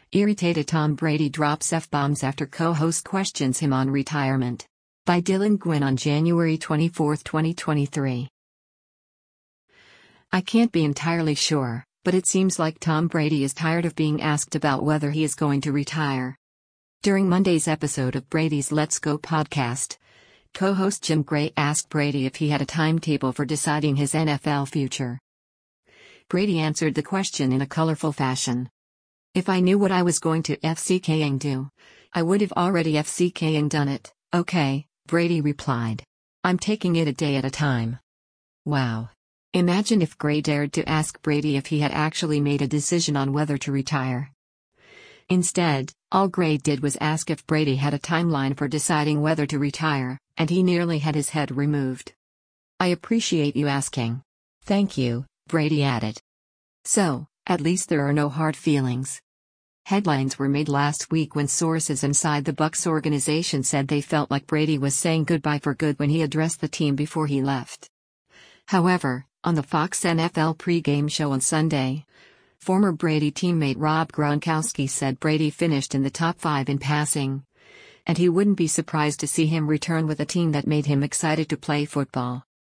Irritated Tom Brady drops F-bombs after co-host questions him on retirement. By Dylan Gwynn on January 24, 2023. I can't be entirely sure, but it seems like Tom Brady is tired of being asked about whether he is going to retire. During Monday's episode of Brady's Let's Go podcast, co-host Jim Gray asked Brady if he had a timetable for deciding his NFL future. Brady answered the question in a colorful fashion. If I knew what I was going to FCKing do, I would have already FCKing done it. Okay, Brady replied. I'm taking it a day at a time. Wow. Imagine if Gray dared to ask Brady if he had actually made a decision on whether to retire. Instead, all Gray did was ask if Brady had a timeline for deciding whether to retire, and he nearly had his head removed. I appreciate you asking. Thank you, Brady added. So, at least there are no hard feelings. Headlines were made last week when sources inside the Bucs organization said they felt like Brady was saying goodbye for good when he addressed the team before he left. However, on the Fox NFL pregame show on Sunday, former Brady teammate Rob Gronkowski said Brady finished in the top 5 in passing, and he wouldn't be surprised to see him return with a team that made him excited to play football.